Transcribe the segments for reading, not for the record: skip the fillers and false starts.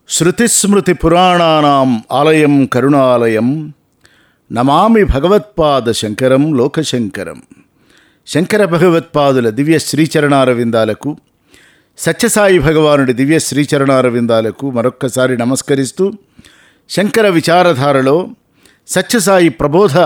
శృతిస్మృతిపురాణానాం ఆలయం కరుణాలయం నమామి భగవత్పాద శంకరం లోకశంకరం. శంకర భగవత్పాదుల దివ్య శ్రీచరణారవిందాలకు, సత్యసాయి భగవానుడి దివ్య శ్రీచరణారవిందాలకు మరొక్కసారి నమస్కరిస్తూ, శంకర విచారధారలో సత్యసాయి ప్రబోధ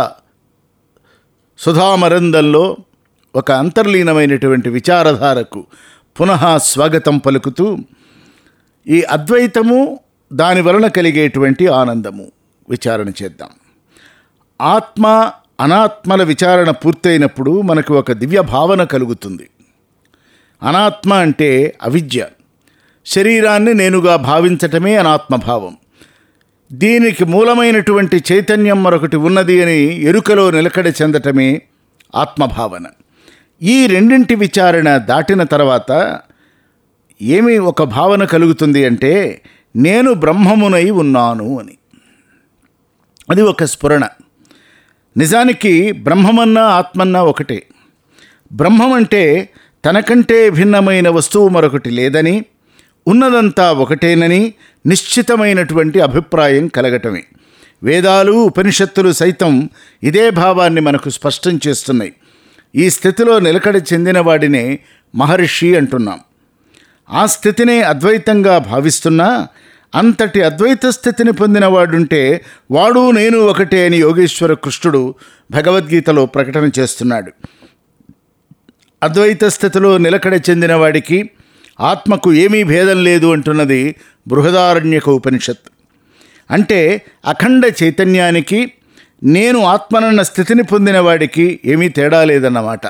సుధామరందంలో ఒక అంతర్లీనమైనటువంటి విచారధారకు పునః స్వాగతం పలుకుతూ, ఈ అద్వైతము దాని వలన కలిగేటువంటి ఆనందము విచారణ చేద్దాం. ఆత్మ అనాత్మల విచారణ పూర్తయినప్పుడు మనకు ఒక దివ్య భావన కలుగుతుంది. అనాత్మ అంటే అవిద్య, శరీరాన్ని నేనుగా భావించటమే అనాత్మభావం. దీనికి మూలమైనటువంటి చైతన్యం మరొకటి ఉన్నది అని ఎరుకలో నిలకడ చెందటమే ఆత్మభావన. ఈ రెండింటి విచారణ దాటిన తర్వాత ఏమి ఒక భావన కలుగుతుంది అంటే, నేను బ్రహ్మమునై ఉన్నాను అని. అది ఒక స్ఫురణ. నిజానికి బ్రహ్మమన్నా ఆత్మన్నా ఒకటే. బ్రహ్మం అంటే తనకంటే భిన్నమైన వస్తువు మరొకటి లేదని, ఉన్నదంతా ఒకటేనని నిశ్చితమైనటువంటి అభిప్రాయం కలగటమే. వేదాలు ఉపనిషత్తులు సైతం ఇదే భావాన్ని మనకు స్పష్టం చేస్తున్నాయి. ఈ స్థితిలో నిలకడ చెందిన వాడినే మహర్షి అంటున్నాం. ఆ స్థితినే అద్వైతంగా భావిస్తున్నా, అంతటి అద్వైత స్థితిని పొందినవాడుంటే వాడు నేను ఒకటే అని యోగేశ్వర కృష్ణుడు భగవద్గీతలో ప్రకటన చేస్తున్నాడు. అద్వైత స్థితిలో నిలకడ చెందిన వాడికి ఆత్మకు ఏమీ భేదం లేదు అంటున్నది బృహదారణ్యక ఉపనిషత్. అంటే అఖండ చైతన్యానికి నేను ఆత్మనన్న స్థితిని పొందిన వాడికి ఏమీ తేడా లేదన్నమాట.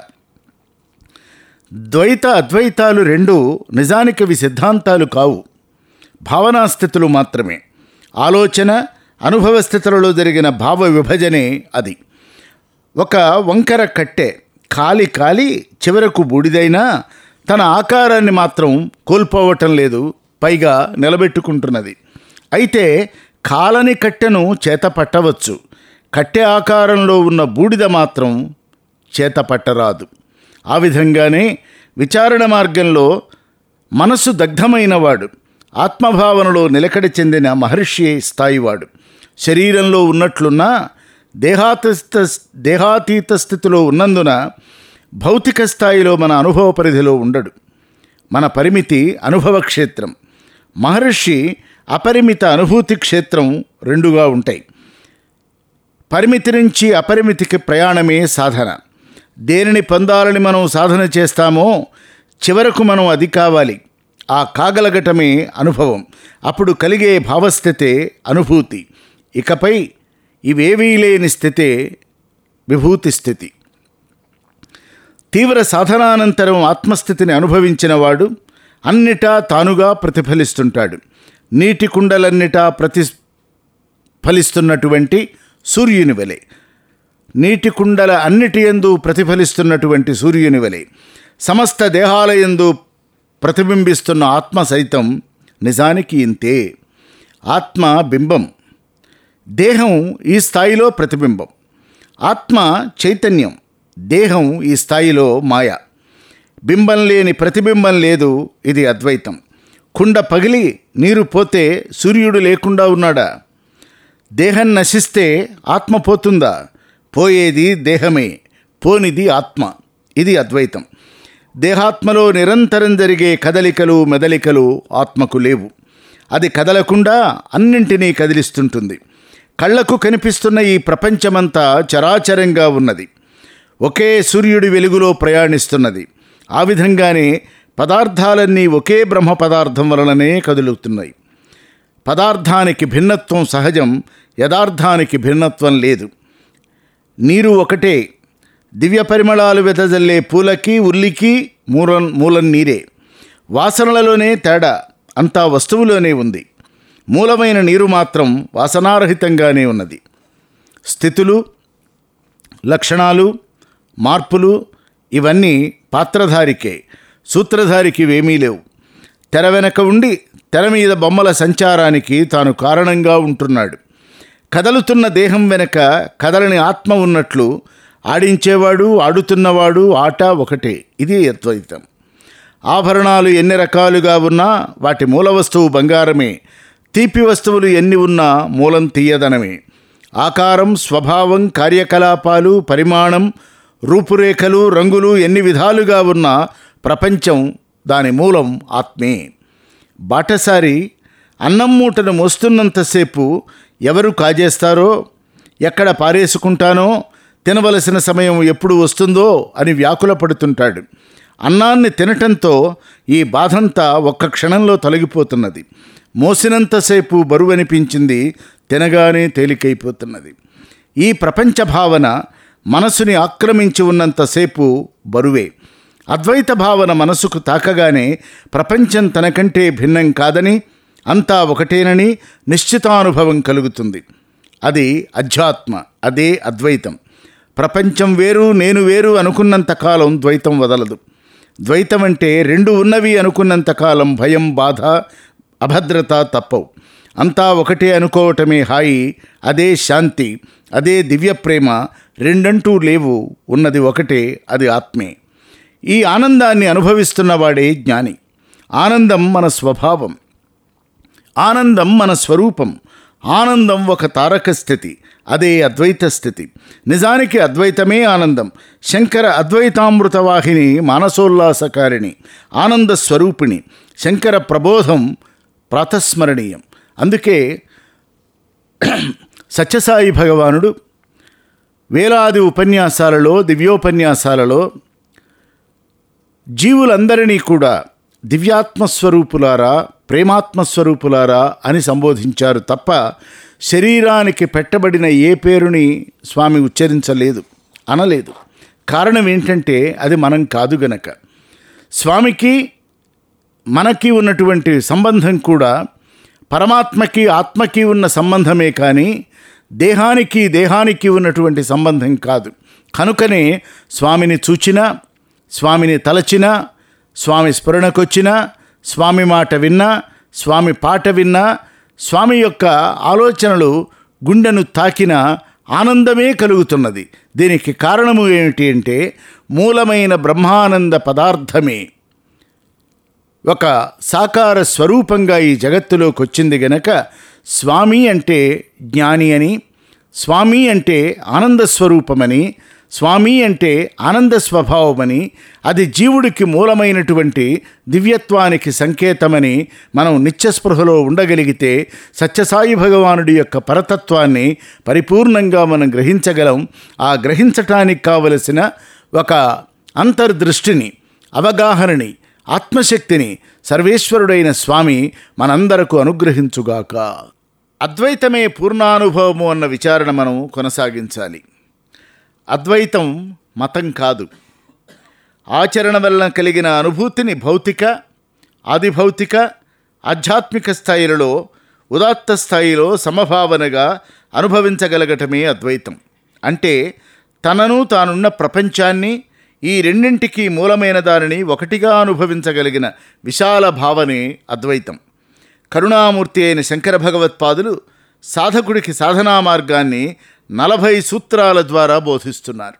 ద్వైత అద్వైతాలు రెండు నిజానికి అవి సిద్ధాంతాలు కావు, భావనాస్థితులు మాత్రమే. ఆలోచన అనుభవ స్థితులలో జరిగిన భావ విభజనే అది. ఒక వంకర కట్టె కాలి కాలి చివరకు బూడిదైనా తన ఆకారాన్ని మాత్రం కోల్పోవటం లేదు, పైగా నిలబెట్టుకుంటున్నది. అయితే కాలని కట్టెను చేత పట్టవచ్చు, కట్టె ఆకారంలో ఉన్న బూడిద మాత్రం చేత పట్టరాదు. ఆ విధంగానే విచారణ మార్గంలో మనసు దగ్ధమైనవాడు, ఆత్మభావనలో నిలకడ చెందిన మహర్షి స్థాయివాడు శరీరంలో ఉన్నట్లున్నా దేహాతీత స్థితిలో ఉన్నందున భౌతిక స్థాయిలో మన అనుభవ పరిధిలో ఉండడు. మన పరిమితి అనుభవ క్షేత్రం, మహర్షి అపరిమిత అనుభూతి క్షేత్రం రెండుగా ఉంటాయి. పరిమితి నుంచి అపరిమితికి ప్రయాణమే సాధన. దేనిని పొందాలని మనం సాధన చేస్తామో చివరకు మనం అది కావాలి. ఆ కాగలగటమే అనుభవం. అప్పుడు కలిగే భావస్థితే అనుభూతి. ఇకపై ఇవేవీ లేని స్థితే విభూతి స్థితి. తీవ్ర సాధనానంతరం ఆత్మస్థితిని అనుభవించిన వాడు అన్నిటా తానుగా ప్రతిఫలిస్తుంటాడు. నీటి కుండలన్నిటా ప్రతిఫలిస్తున్నటువంటి సూర్యుని వలె, నీటి కుండల అన్నిటి యందు ప్రతిఫలిస్తున్నటువంటి సూర్యుని వలె సమస్త దేహాలయందు ప్రతిబింబిస్తున్న ఆత్మ సైతం నిజానికి ఇంతే. ఆత్మ బింబం, దేహం ఈ స్థాయిలో ప్రతిబింబం. ఆత్మ చైతన్యం, దేహం ఈ స్థాయిలో మాయ. బింబం లేని ప్రతిబింబం లేదు, ఇది అద్వైతం. కుండ పగిలి నీరు పోతే సూర్యుడు లేకుండా ఉన్నాడా? దేహం నశిస్తే ఆత్మ పోతుందా? పోయేది దేహమే, పోనిది ఆత్మ. ఇది అద్వైతం. దేహాత్మలో నిరంతరం జరిగే కదలికలు మెదలికలు ఆత్మకు లేవు. అది కదలకుండా అన్నింటినీ కదిలిస్తుంటుంది. కళ్లకు కనిపిస్తున్న ఈ ప్రపంచమంతా చరాచరంగా ఉన్నది, ఒకే సూర్యుడి వెలుగులో ప్రయాణిస్తున్నది. ఆ విధంగానే పదార్థాలన్నీ ఒకే బ్రహ్మ పదార్థం వలననే కదులుతున్నాయి. పదార్థానికి భిన్నత్వం సహజం, యథార్థానికి భిన్నత్వం లేదు. నీరు ఒకటే. దివ్య పరిమళాలు వెదజల్లే పూలకి ఉల్లికి మూలం నీరే. వాసనలలోనే తేడా, అంతా వస్తువులోనే ఉంది. మూలమైన నీరు మాత్రం వాసనారహితంగానే ఉన్నది. స్థితులు, లక్షణాలు, మార్పులు ఇవన్నీ పాత్రధారికే, సూత్రధారికి ఏమీ లేవు. తెర వెనక ఉండి తెర మీద బొమ్మల సంచారానికి తాను కారణంగా ఉంటున్నాడు. కదలుతున్న దేహం వెనక కదలని ఆత్మ ఉన్నట్లు ఆడించేవాడు, ఆడుతున్నవాడు, ఆట ఒకటే. ఇది అద్వైతం. ఆభరణాలు ఎన్ని రకాలుగా ఉన్నా వాటి మూల వస్తువు బంగారమే. తీపి వస్తువులు ఎన్ని ఉన్నా మూలం తీయదనమే. ఆకారం, స్వభావం, కార్యకలాపాలు, పరిమాణం, రూపురేఖలు, రంగులు ఎన్ని విధాలుగా ఉన్నా ప్రపంచం దాని మూలం ఆత్మే. బాటసారి అన్నం మూటను మోస్తున్నంతసేపు ఎవరు కాజేస్తారో, ఎక్కడ పారేసుకుంటానో, తినవలసిన సమయం ఎప్పుడు వస్తుందో అని వ్యాకుల పడుతుంటాడు. అన్నాన్ని తినటంతో ఈ బాధంతా ఒక్క క్షణంలో తొలగిపోతున్నది. మోసినంతసేపు బరువనిపించింది, తినగానే తేలికైపోతున్నది. ఈ ప్రపంచ భావన మనసుని ఆక్రమించి ఉన్నంతసేపు బరువే. అద్వైత భావన మనసుకు తాకగానే ప్రపంచం తనకంటే భిన్నం కాదని, అంతా ఒకటేనని నిశ్చితానుభవం కలుగుతుంది. అది అధ్యాత్మ, అదే అద్వైతం. ప్రపంచం వేరు, నేను వేరు అనుకున్నంతకాలం ద్వైతం వదలదు. ద్వైతం అంటే రెండు ఉన్నవి అనుకున్నంతకాలం భయం, బాధ, అభద్రత తప్పవు. అంతా ఒకటే అనుకోవటమే హాయి, అదే శాంతి, అదే దివ్య ప్రేమ. రెండంటూ లేవు, ఉన్నది ఒకటే, అది ఆత్మే. ఈ ఆనందాన్ని అనుభవిస్తున్నవాడే జ్ఞాని. ఆనందం మన స్వభావం, ఆనందం మన స్వరూపం. ఆనందం ఒక తారక స్థితి, అదే అద్వైత స్థితి. నిజానికి అద్వైతమే ఆనందం. శంకర అద్వైతామృతవాహిని, మానసోల్లాసకారిణి, ఆనంద స్వరూపిణి. శంకర ప్రబోధం ప్రాతస్మరణీయం. అందుకే సత్యసాయి భగవానుడు వేలాది ఉపన్యాసాలలో, దివ్యోపన్యాసాలలో జీవులందరినీ కూడా దివ్యాత్మస్వరూపులారా, ప్రేమాత్మస్వరూపులారా అని సంబోధించారు తప్ప శరీరానికి పెట్టబడిన ఏ పేరుని స్వామి ఉచ్చరించలేదు, అనలేదు. కారణం ఏంటంటే అది మనం కాదు గనక. స్వామికి మనకి ఉన్నటువంటి సంబంధం కూడా పరమాత్మకి, ఆత్మకి ఉన్న సంబంధమే కానీ దేహానికి ఉన్నటువంటి సంబంధం కాదు. కనుకనే స్వామిని చూచినా, స్వామిని తలచినా, స్వామి స్ఫురణకొచ్చినా, స్వామి మాట విన్నా, స్వామి పాట విన్నా, స్వామి యొక్క ఆలోచనలు గుండెను తాకిన ఆనందమే కలుగుతున్నది. దీనికి కారణము ఏమిటి అంటే మూలమైన బ్రహ్మానంద పదార్థమే ఒక సాకార స్వరూపంగా ఈ జగత్తులోకి వచ్చింది గనక స్వామి అంటే జ్ఞాని అని, స్వామి అంటే ఆనంద స్వరూపమని, స్వామి అంటే ఆనంద స్వభావమని, అది జీవుడికి మూలమైనటువంటి దివ్యత్వానికి సంకేతమని మనం నిత్యస్పృహలో ఉండగలిగితే సత్యసాయి భగవానుడి యొక్క పరతత్వాన్ని పరిపూర్ణంగా మనం గ్రహించగలం. ఆ గ్రహించటానికి కావలసిన ఒక అంతర్దృష్టిని, అవగాహనని, ఆత్మశక్తిని సర్వేశ్వరుడైన స్వామి మనందరకు అనుగ్రహించుగాక. అద్వైతమే పూర్ణానుభవము అన్న విచారణ మనం కొనసాగించాలి. అద్వైతం మతం కాదు. ఆచరణ వలన కలిగిన అనుభూతిని భౌతిక, ఆదిభౌతిక, ఆధ్యాత్మిక స్థాయిలలో, ఉదాత్త స్థాయిలో సమభావనగా అనుభవించగలగటమే అద్వైతం. అంటే తనను, తానున్న ప్రపంచాన్ని, ఈ రెండింటికి మూలమైన దానిని ఒకటిగా అనుభవించగలిగిన విశాల భావనే అద్వైతం. కరుణామూర్తి అయిన శంకర భగవత్పాదులు సాధకుడికి సాధనా మార్గాన్ని 40 సూత్రాల ద్వారా బోధిస్తున్నారు.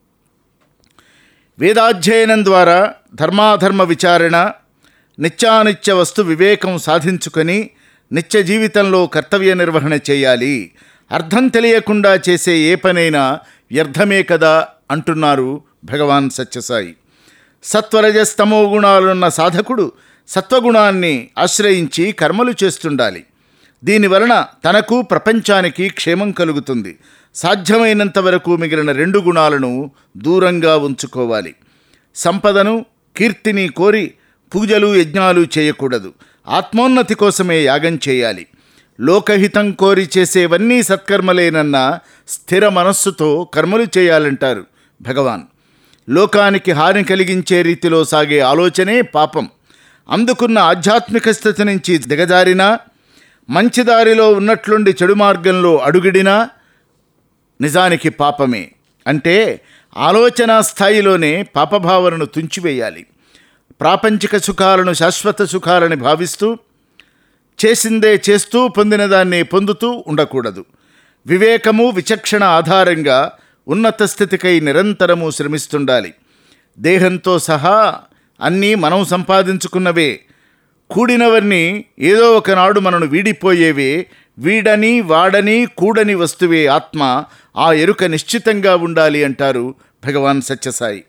వేదాధ్యయనం ద్వారా ధర్మాధర్మ విచారణ, నిత్యానిత్య వస్తు వివేకం సాధించుకొని నిత్య జీవితంలో కర్తవ్య నిర్వహణ చేయాలి. అర్థం తెలియకుండా చేసే ఏ పనైనా వ్యర్థమే కదా అంటున్నారు భగవాన్ సత్యసాయి. సత్వరజస్తమో గుణాలున్న సాధకుడు సత్వగుణాన్ని ఆశ్రయించి కర్మలు చేస్తుండాలి. దీనివలన తనకు, ప్రపంచానికి క్షేమం కలుగుతుంది. సాధ్యమైనంత వరకు మిగిలిన 2 గుణాలను దూరంగా ఉంచుకోవాలి. సంపదను, కీర్తిని కోరి పూజలు, యజ్ఞాలు చేయకూడదు. ఆత్మోన్నతి కోసమే యాగం చేయాలి. లోకహితం కోరి చేసేవన్నీ సత్కర్మలేనన్న స్థిర మనస్సుతో కర్మలు చేయాలంటారు భగవాన్. లోకానికి హాని కలిగించే రీతిలో సాగే ఆలోచనే పాపం. అందుకున్న ఆధ్యాత్మిక స్థితి నుంచి దిగజారినా, మంచి దారిలో ఉన్నట్లుండి చెడు మార్గంలో అడుగిడినా నిజానికి పాపమే. అంటే ఆలోచనా స్థాయిలోనే పాపభావనను తుంచివేయాలి. ప్రాపంచిక సుఖాలను శాశ్వత సుఖాలని భావిస్తూ చేసిందే చేస్తూ పొందిన దాన్ని పొందుతూ ఉండకూడదు. వివేకము, విచక్షణ ఆధారంగా ఉన్నత స్థితికై నిరంతరము శ్రమిస్తుండాలి. దేహంతో సహా అన్నీ మనం సంపాదించుకున్నవే. కూడినవన్నీ ఏదో ఒకనాడు మనను వీడిపోయేవే. వీడని వాడని కూడని వస్తువే ఆత్మ. ఆ ఎరుక నిశ్చితంగా ఉండాలి అంటారు భగవాన్ సత్యసాయి.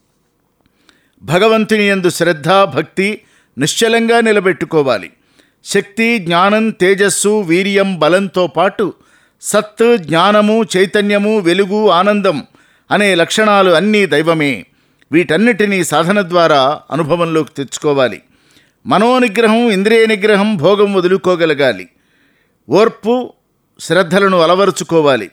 భగవంతుని యందు శ్రద్ధ భక్తి నిశ్చలంగా నిలబెట్టుకోవాలి. శక్తి జ్ఞానం తేజస్సు వీర్యం బలంతో పాటు సత్ జ్ఞానము చైతన్యము వెలుగు ఆనందం అనే లక్షణాలు అన్నీ దైవమే. వీటన్నిటినీ సాధన ద్వారా అనుభవంలోకి తెచ్చుకోవాలి. మనోనిగ్రహం ఇంద్రియ నిగ్రహం భోగం వదులుకోగలగాలి. ఓర్పు శ్రద్ధలను అలవరుచుకోవాలి.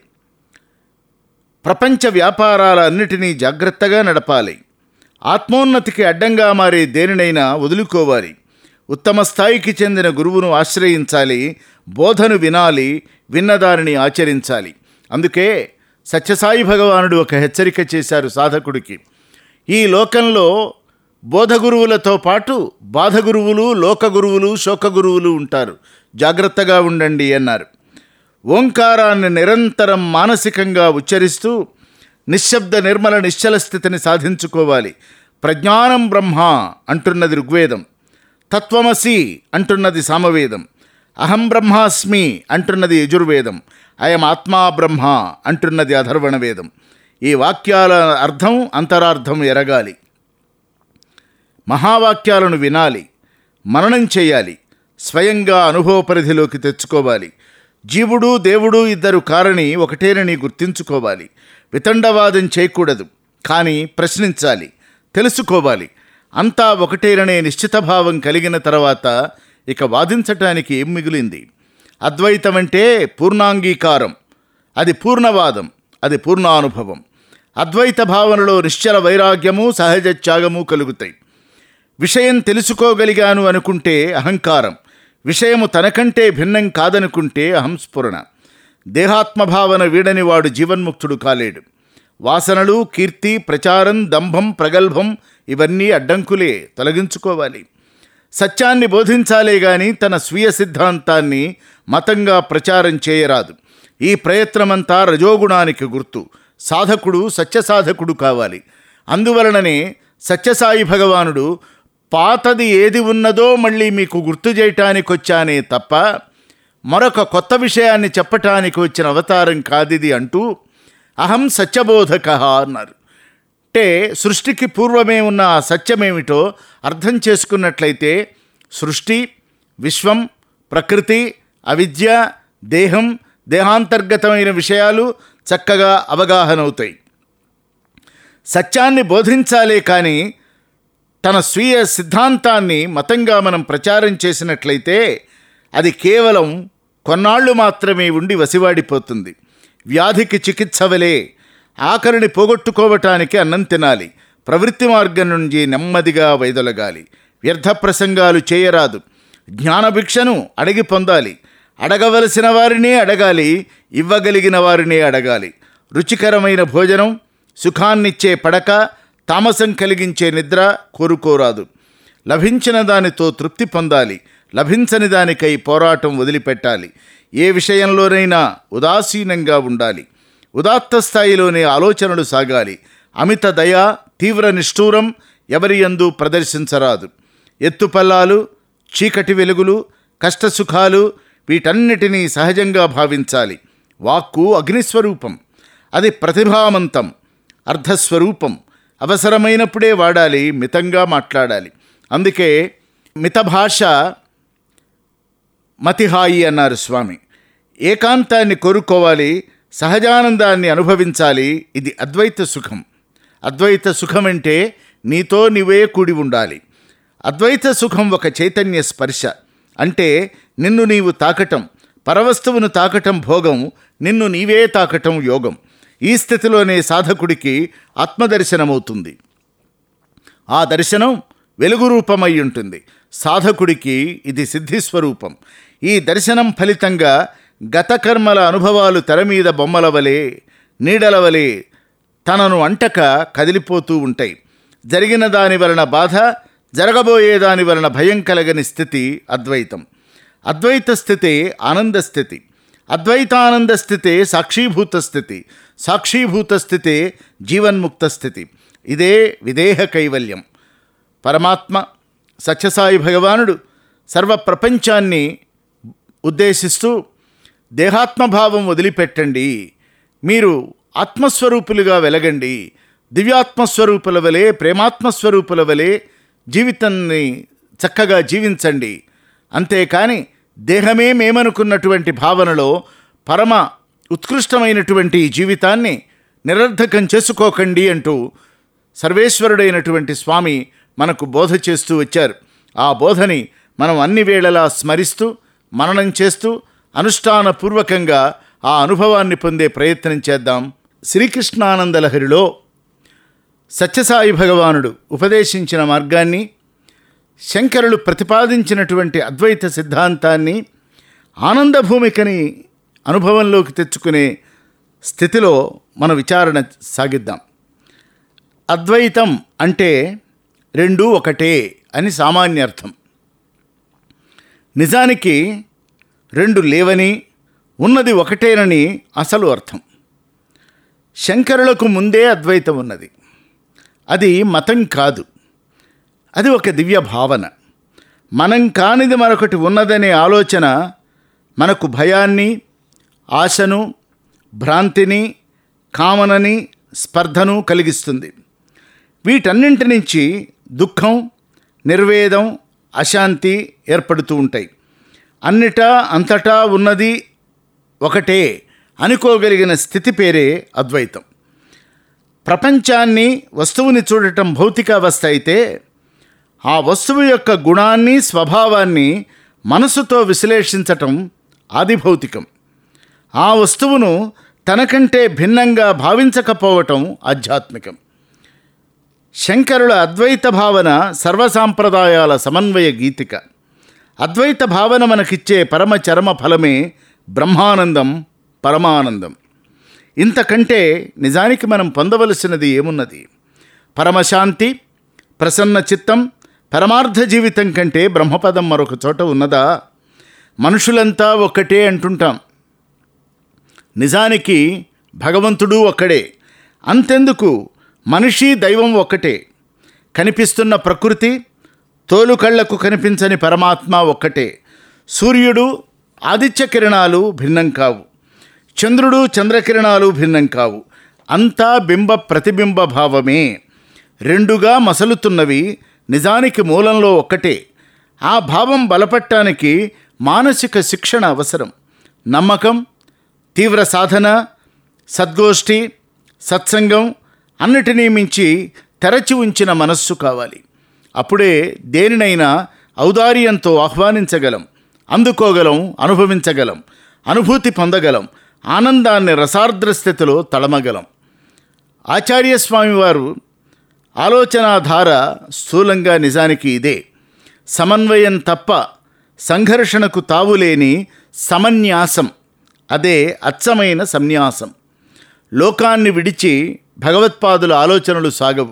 ప్రపంచ వ్యాపారాల అన్నిటినీ జాగ్రత్తగా నడపాలి. ఆత్మోన్నతికి అడ్డంగా మారే దేనినైనా వదులుకోవాలి. ఉత్తమ స్థాయికి చెందిన గురువును ఆశ్రయించాలి. బోధను వినాలి, విన్నదానిని ఆచరించాలి. అందుకే సత్యసాయి భగవానుడు ఒక హెచ్చరిక చేశారు సాధకుడికి. ఈ లోకంలో బోధగురువులతో పాటు బాధగురువులు, లోకగురువులు, శోకగురువులు ఉంటారు. జాగ్రత్తగా ఉండండి అన్నారు. ఓంకారాన్ని నిరంతరం మానసికంగా ఉచ్చరిస్తూ నిశ్శబ్ద నిర్మల నిశ్చల స్థితిని సాధించుకోవాలి. ప్రజ్ఞానం బ్రహ్మ అంటున్నది ఋగ్వేదం, తత్వమసి అంటున్నది సామవేదం, అహం బ్రహ్మాస్మి అంటున్నది యజుర్వేదం, అయం ఆత్మా బ్రహ్మ అంటున్నది అథర్వణ వేదం. ఈ వాక్యాల అర్థం అంతరార్థం ఎరగాలి. మహావాక్యాలను వినాలి, మననం చేయాలి, స్వయంగా అనుభవ పరిధిలోకి తెచ్చుకోవాలి. జీవుడు దేవుడు ఇద్దరు కారని ఒకటేనని గుర్తించుకోవాలి. వితండవాదం చేయకూడదు, కానీ ప్రశ్నించాలి, తెలుసుకోవాలి. అంతా ఒకటేననే నిశ్చితభావం కలిగిన తర్వాత ఇక వాదించటానికి ఏం మిగిలింది? అద్వైతం అంటే పూర్ణాంగీకారం, అది పూర్ణవాదం, అది పూర్ణానుభవం. అద్వైత భావనలో నిశ్చల వైరాగ్యము సహజ త్యాగము కలుగుతాయి. విషయం తెలుసుకోగలిగాను అనుకుంటే అహంకారం, విషయము తనకంటే భిన్నం కాదనుకుంటే అహంస్ఫురణ. దేహాత్మభావన వీడని వాడు జీవన్ముక్తుడు కాలేడు. వాసనలు, కీర్తి, ప్రచారం, దంభం, ప్రగల్భం ఇవన్నీ అడ్డంకులే, తొలగించుకోవాలి. సత్యాన్ని బోధించాలే గాని తన స్వీయ సిద్ధాంతాన్ని మతంగా ప్రచారం చేయరాదు. ఈ ప్రయత్నమంతా రజోగుణానికి గుర్తు. సాధకుడు సత్యసాధకుడు కావాలి. అందువలననే సత్యసాయి భగవానుడు పాతది ఏది ఉన్నదో మళ్ళీ మీకు గుర్తు చేయటానికి వచ్చానే తప్ప మరొక కొత్త విషయాన్ని చెప్పటానికి వచ్చిన అవతారం కాదిది అంటూ అహం సత్యబోధక అన్నారు. అంటే సృష్టికి పూర్వమే ఉన్న ఆ సత్యమేమిటో అర్థం చేసుకున్నట్లయితే సృష్టి, విశ్వం, ప్రకృతి, అవిద్య, దేహం, దేహాంతర్గతమైన విషయాలు చక్కగా అవగాహన అవుతాయి. సత్యాన్ని బోధించాలే కానీ తన స్వీయ సిద్ధాంతాన్ని మతంగా మనం ప్రచారం చేసినట్లయితే అది కేవలం కొన్నాళ్ళు మాత్రమే ఉండి వసివాడిపోతుంది. వ్యాధికి చికిత్స వలె ఆకలిని పోగొట్టుకోవటానికి అన్నం తినాలి. ప్రవృత్తి మార్గం నుంచి నెమ్మదిగా వైదొలగాలి. వ్యర్థ ప్రసంగాలు చేయరాదు. జ్ఞానభిక్షను అడిగి పొందాలి. అడగవలసిన వారినే అడగాలి, ఇవ్వగలిగిన వారినే అడగాలి. రుచికరమైన భోజనం, సుఖాన్నిచ్చే పడక, తామసం కలిగించే నిద్ర కోరుకోరాదు. లభించిన దానితో తృప్తి పొందాలి. లభించని దానికై పోరాటం వదిలిపెట్టాలి. ఏ విషయంలోనైనా ఉదాసీనంగా ఉండాలి. ఉదాత్త స్థాయిలోనే ఆలోచనలు సాగాలి. అమిత దయ, తీవ్ర నిష్ఠూరం ఎవరి యందు ప్రదర్శించరాదు. ఎత్తుపల్లాలు, చీకటి వెలుగులు, కష్టసుఖాలు వీటన్నిటినీ సహజంగా భావించాలి. వాక్కు అగ్నిస్వరూపం, అది ప్రతిభామంతం, అర్ధస్వరూపం. అవసరమైనప్పుడే వాడాలి, మితంగా మాట్లాడాలి. అందుకే మితభాష మతిహాయి అన్నారు స్వామి. ఏకాంతాన్ని కోరుకోవాలి, సహజానందాన్ని అనుభవించాలి. ఇది అద్వైత సుఖం. అద్వైత సుఖం అంటే నీతో నీవే కూడి ఉండాలి. అద్వైత సుఖం ఒక చైతన్య స్పర్శ, అంటే నిన్ను నీవు తాకటం, పరవస్తువును తాకటం భోగం, నిన్ను నీవే తాకటం యోగం. ఈ స్థితిలోనే సాధకుడికి ఆత్మదర్శనమవుతుంది. ఆ దర్శనం వెలుగు రూపమై ఉంటుంది. సాధకుడికి ఇది సిద్ధిస్వరూపం. ఈ దర్శనం ఫలితంగా గత కర్మల అనుభవాలు తెర మీద బొమ్మల వలె, నీడల వలె తనను అంటక కదిలిపోతూ ఉంటాయి. జరిగిన దాని వలన బాధ, జరగబోయే దాని వలన భయం కలగని స్థితి అద్వైతం. అద్వైత స్థితి ఆనంద స్థితి. అద్వైతానంద స్థితి సాక్షీభూత స్థితి. సాక్షీభూత స్థితి జీవన్ముక్త స్థితి. ఇదే విదేహ కైవల్యం. పరమాత్మ సత్యసాయి భగవానుడు సర్వ ప్రపంచాన్ని ఉద్దేశిస్తూ దేహాత్మభావం వదిలిపెట్టండి, మీరు ఆత్మస్వరూపులుగా వెలగండి, దివ్యాత్మస్వరూపుల వలె ప్రేమాత్మస్వరూపుల వలె జీవితాన్ని చక్కగా జీవించండి, అంతేకాని దేహమే మేమనుకున్నటువంటి భావనలో పరమ ఉత్కృష్టమైనటువంటి జీవితాన్ని నిరర్ధకం చేసుకోకండి అంటూ సర్వేశ్వరుడైనటువంటి స్వామి మనకు బోధ చేస్తూ వచ్చారు. ఆ బోధని మనం అన్ని వేళలా స్మరిస్తూ మననం చేస్తూ అనుష్ఠానపూర్వకంగా ఆ అనుభవాన్ని పొందే ప్రయత్నం చేద్దాం. శ్రీకృష్ణానందలహరిలో సత్యసాయి భగవానుడు ఉపదేశించిన మార్గాన్ని, శంకరులు ప్రతిపాదించినటువంటి అద్వైత సిద్ధాంతాన్ని, ఆనందభూమికని అనుభవంలోకి తెచ్చుకునే స్థితిలో మన విచారణ సాగిద్దాం. అద్వైతం అంటే రెండూ ఒకటే అని సామాన్యార్థం. నిజానికి రెండు లేవని, ఉన్నది ఒకటేనని అసలు అర్థం. శంకరులకు ముందే అద్వైతం ఉన్నది. అది మతం కాదు, అది ఒక దివ్య భావన. మనం కానిది మరొకటి ఉన్నదనే ఆలోచన మనకు భయాన్ని, ఆశను, భ్రాంతిని, కామనని, స్పర్ధను కలిగిస్తుంది. వీటన్నింటి నుంచి దుఃఖం, నిర్వేదం, అశాంతి ఏర్పడుతూ ఉంటాయి. అన్నిటా అంతటా ఉన్నది ఒకటే అనుకోగలిగిన స్థితి పేరే అద్వైతం. ప్రపంచాన్ని, వస్తువుని చూడటం భౌతిక అవస్థ అయితే, ఆ వస్తువు యొక్క గుణాన్ని, స్వభావాన్ని మనసుతో విశ్లేషించటం ఆదిభౌతికం. ఆ వస్తువును తనకంటే భిన్నంగా భావించకపోవటం ఆధ్యాత్మికం. శంకరుల అద్వైత భావన సర్వసాంప్రదాయాల సమన్వయ గీతిక. అద్వైత భావన మనకిచ్చే పరమ చరమ ఫలమే బ్రహ్మానందం, పరమానందం. ఇంతకంటే నిజానికి మనం పొందవలసినది ఏమున్నది? పరమశాంతి, ప్రసన్న చిత్తం, పరమార్థ జీవితం కంటే బ్రహ్మపదం మరొక చోట ఉన్నదా? మనుషులంతా ఒక్కటే అంటుంటాం. నిజానికి భగవంతుడు ఒక్కడే. అంతెందుకు, మనిషి దైవం ఒక్కటే. కనిపిస్తున్న ప్రకృతి, తోలు కళ్లకు కనిపించని పరమాత్మ ఒక్కటే. సూర్యుడు, ఆదిత్య కిరణాలు భిన్నం కావు. చంద్రుడు, చంద్రకిరణాలు భిన్నం కావు. అంతా బింబ ప్రతిబింబ భావమే. రెండుగా మసలుతున్నవి నిజానికి మూలంలో ఒక్కటే. ఆ భావం బలపట్టానికి మానసిక శిక్షణ అవసరం. నమ్మకం, తీవ్ర సాధన, సద్గోష్ఠి, సత్సంగం అన్నిటినీ మించి తెరచి ఉంచిన మనస్సు కావాలి. అప్పుడే దేనినైనా ఔదార్యంతో ఆహ్వానించగలం, అందుకోగలం, అనుభవించగలం, అనుభూతి పొందగలం, ఆనందాన్ని రసార్ద్ర స్థితిలో తడమగలం. ఆచార్యస్వామివారు ఆలోచనాధార స్థూలంగా నిజానికి ఇదే. సమన్వయం తప్ప సంఘర్షణకు తావులేని సమన్యాసం, అదే అచ్చమైన సన్యాసం. లోకాన్ని విడిచి భగవత్పాదుల ఆలోచనలు సాగవు.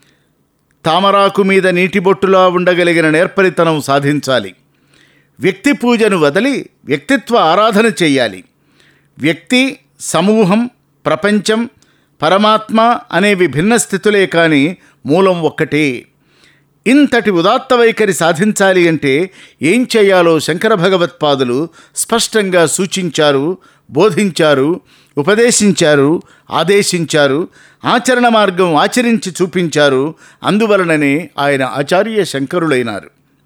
తామరాకు మీద నీటిబొట్టులా ఉండగలిగిన నేర్పరితనం సాధించాలి. వ్యక్తి పూజను వదిలి వ్యక్తిత్వ ఆరాధన చేయాలి. వ్యక్తి, సమూహం, ప్రపంచం, పరమాత్మ అనేవి భిన్న స్థితులే కానీ మూలం ఒక్కటే. ఇంతటి ఉదాత్త వైఖరి సాధించాలి అంటే ఏం చేయాలో శంకర భగవత్పాదులు స్పష్టంగా సూచించారు, బోధించారు, ఉపదేశించారు, ఆదేశించారు. ఆచరణ మార్గం ఆచరించి చూపించారు. అందువలననే ఆయన ఆచార్య శంకరులైనారు.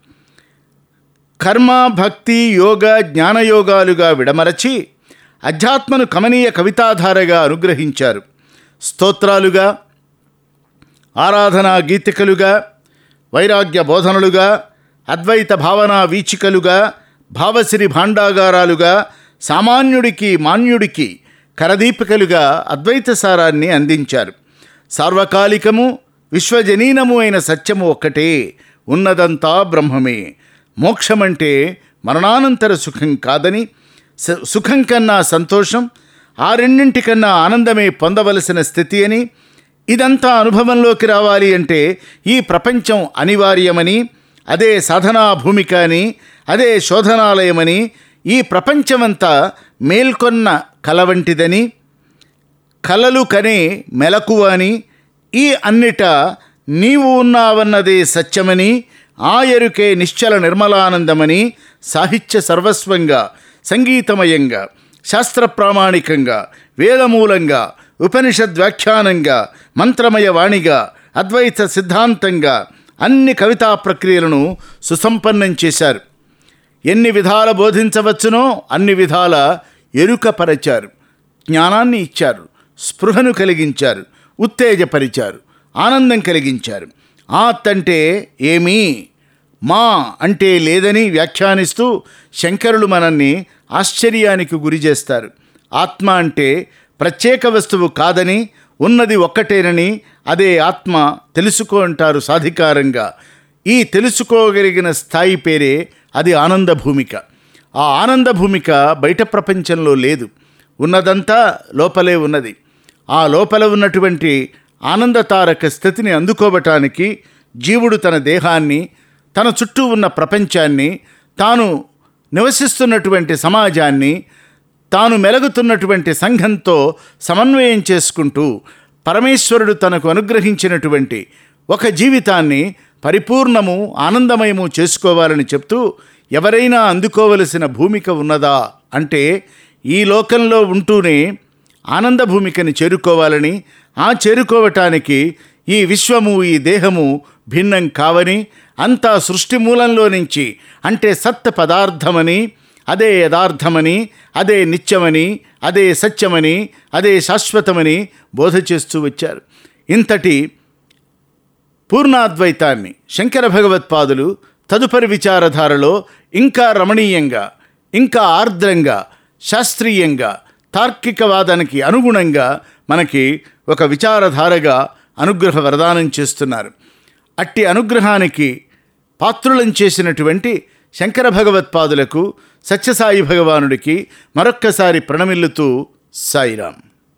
కర్మ, భక్తి, యోగ, జ్ఞానయోగాలుగా విడమరచి అధ్యాత్మను కమనీయ కవితాధారగా అనుగ్రహించారు. స్తోత్రాలుగా, ఆరాధనా గీతికలుగా, వైరాగ్య బోధనలుగా, అద్వైత భావనా వీచికలుగా, భావసిరి భాండాగారాలుగా, సామాన్యుడికి మాన్యుడికి కరదీపికలుగా అద్వైత సారాన్ని అందించారు. సార్వకాలికము, విశ్వజనీనము అయిన సత్యము ఒక్కటే, ఉన్నదంతా బ్రహ్మమే. మోక్షమంటే మరణానంతర సుఖం కాదని, సుఖం కన్నా సంతోషం, ఆ రెండింటికన్నా ఆనందమే పొందవలసిన స్థితి అని, ఇదంతా అనుభవంలోకి రావాలి అంటే ఈ ప్రపంచం అనివార్యమని, అదే సాధనా భూమిక అని, అదే శోధనాలయమని, ఈ ప్రపంచమంతా మేల్కొన్న కల వంటిదని, కలలు కనే మెలకువ అని, ఈ అన్నిట నీవు ఉన్నావన్నదే సత్యమని, ఆ ఎరుకే నిశ్చల నిర్మలానందమని సాహిత్య సర్వస్వంగా, సంగీతమయంగా, శాస్త్ర ప్రామాణికంగా, వేదమూలంగా, ఉపనిషద్ వ్యాఖ్యానంగా, మంత్రమయ వాణిగా, అద్వైత సిద్ధాంతంగా అన్ని కవితా ప్రక్రియలను సుసంపన్నం చేశారు. ఎన్ని విధాల బోధించవచ్చునో అన్ని విధాల ఎరుకపరచారు. జ్ఞానాన్ని ఇచ్చారు, స్పృహను కలిగించారు, ఉత్తేజపరిచారు, ఆనందం కలిగించారు. ఆత్ అంటే ఏమీ, మా అంటే లేదని వ్యాఖ్యానిస్తూ శంకరులు మనల్ని ఆశ్చర్యానికి గురి చేస్తారు. ఆత్మ అంటే ప్రత్యేక వస్తువు కాదని, ఉన్నది ఒక్కటేనని, అదే ఆత్మ తెలుసుకో అంటారు సాధికారంగా. ఈ తెలుసుకోగలిగిన స్థాయి పేరే అది ఆనంద భూమిక. ఆ ఆనంద భూమిక బయట ప్రపంచంలో లేదు, ఉన్నదంతా లోపలే ఉన్నది. ఆ లోపల ఉన్నటువంటి ఆనందతారక స్థితిని అందుకోవటానికి జీవుడు తన దేహాన్ని, తన చుట్టూ ఉన్న ప్రపంచాన్ని, తాను నివసిస్తున్నటువంటి సమాజాన్ని, తాను మెలుగుతున్నటువంటి సంఘంతో సమన్వయం చేసుకుంటూ పరమేశ్వరుడు తనకు అనుగ్రహించినటువంటి ఒక జీవితాన్ని పరిపూర్ణము, ఆనందమయము చేసుకోవాలని చెప్తూ, ఎవరైనా అందుకోవలసిన భూమిక ఉన్నదా అంటే ఈ లోకంలో ఉంటూనే ఆనంద భూమికని చేరుకోవాలని, ఆ చేరుకోవటానికి ఈ విశ్వము, ఈ దేహము భిన్నం కావని, అంతా సృష్టి మూలంలో నుంచి, అంటే సత్ పదార్థమని, అదే యథార్థమని, అదే నిత్యమని, అదే సత్యమని, అదే శాశ్వతమని బోధ చేస్తూ వచ్చారు. ఇంతటి పూర్ణాద్వైతాన్ని శంకర భగవత్పాదులు తదుపరి విచారధారలో ఇంకా రమణీయంగా, ఇంకా ఆర్ద్రంగా, శాస్త్రీయంగా, తార్కికవాదానికి అనుగుణంగా మనకి ఒక విచారధారగా అనుగ్రహ వరదానం చేస్తున్నారు. అట్టి అనుగ్రహానికి పాత్రులం చేసినటువంటి శంకర భగవత్పాదులకు, సత్యసాయి భగవానుడికి మరొక్కసారి ప్రణమిల్లుతూ సాయిరాం.